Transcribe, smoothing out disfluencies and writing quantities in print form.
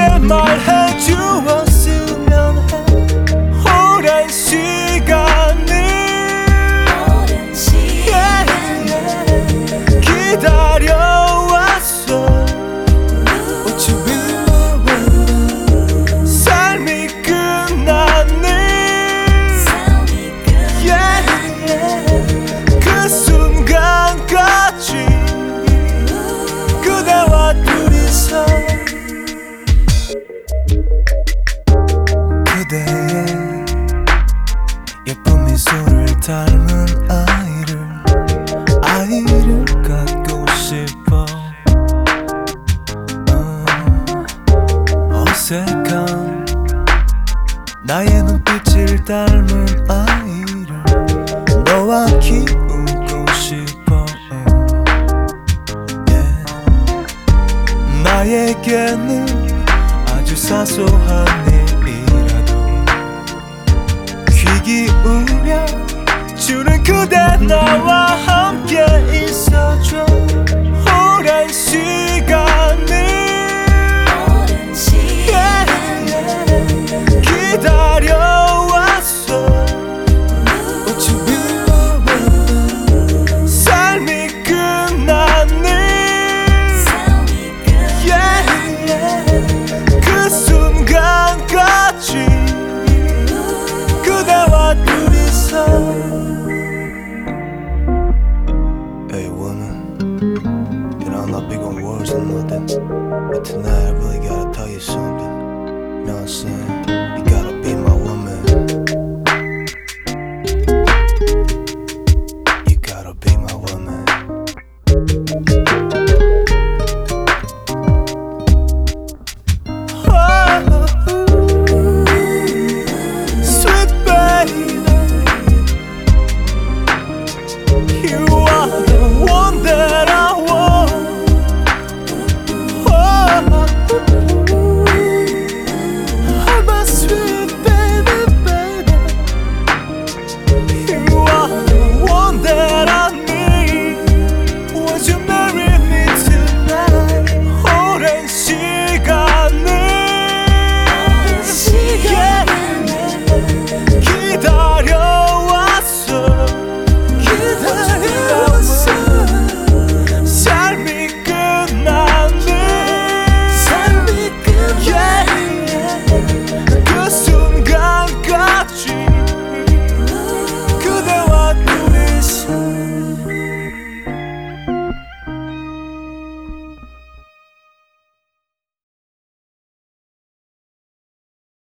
그대 말해주었으면 해. 오랜 시간을 기다려왔어. What you been? 삶이 끝나는 그 순간까지 그대와 둘이서 그대의 예쁜 미소를 닮은 아이를 갖고 싶어. 어색한 나의 눈빛을 닮은 아이를 너와 키우고 싶어. 나에게는 아주 사소한 일이라도 귀 기울여 주는 그대 나와 함께 있어줘. 오랜 시간을 기다려왔어. What you been? 삶이 끝나는 그 순간까지 그대와 둘이서. Hey woman, you know I'm not big on words or nothing, but tonight I really gotta tell you something. You know what I'm saying?